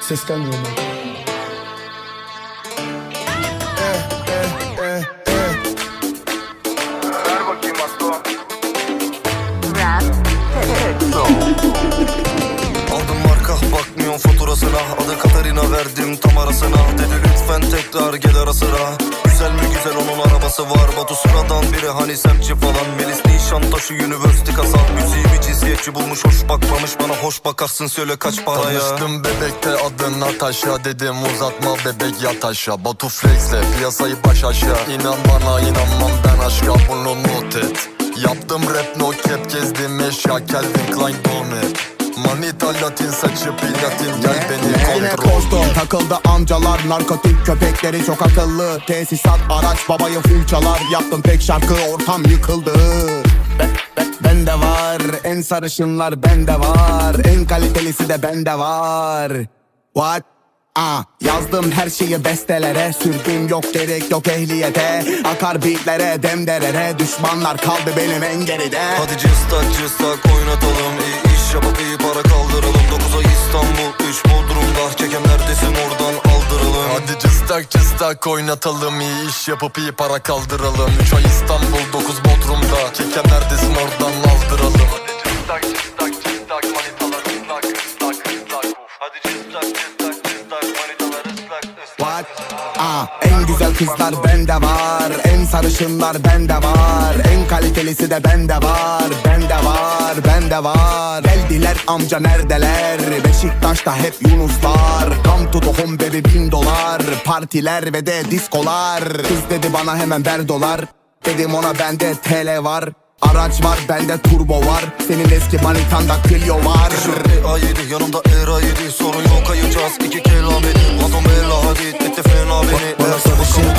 ses gelmiyor mu? Ver bakayım Aslı. Aldım marka bakmıyorum faturasına, adı Katarina verdim tam arasına. Dedi lütfen tekrar gel ara sıra. Güzel mi güzel, onun arabası var. Batu sıradan biri hani semtçi falan. Melis Nişantaşı Üniversite kazan. Müziğimi cinsiyetçi bulmuş, hoş bakmamış bana. Hoş bakarsın söyle kaç paraya. Tanıştım bebekte adın Natasha, dedim uzatma bebek yat aşağı. Batu flexle piyasayı baş aşağı. İnan bana inanmam ben aşka, bunu not et. Yaptım rap no cap, gezdim eşya Calvin Klein donut. Manita latin saçı platin, gel beni Yine kontrol. koştum takıldı amcalar, narkotik köpekleri çok akıllı. Tesisat araç babayı full çalar, yaptım tek şarkı ortam yıkıldı. Bende var en sarışınlar, bende var en kalitelisi de bende var. What? Yazdım her şeyi bestelere, sürdüm yok gerek yok ehliyete. Akar beatlere demderere, düşmanlar kaldı benim en geride. Hadi cıstak oynatalım, iyi iş yapıp iyi para kaldıralım. 9'a İstanbul 3 Bodrum'da, çeken neredesin oradan aldıralım. Hadi cıstak oynatalım, iyi iş yapıp iyi para kaldıralım. 3 ay İstanbul 9 Bodrum'da, çeken neredesin oradan aldıralım. Hadi cıstak manitalar ıslak. Hadi cıstak manitalar ıslak. What? En güzel kızlar bende var, en sarışınlar bende var, en kalitelisi de bende var, bende var. Geldiler amca neredeler? Beşiktaş'ta hep Yunuslar. Come to the home baby $1000. Partiler ve de diskolar. Kız dedi bana hemen ver dolar. Dedim ona bende TL var. Araç var bende turbo var. Senin eski manitanda Clio var. A7 yanımda Era 7, sorun yok ayıracağız 2 kelameni. Adam bella hadi etti fena beni. Bana sarışın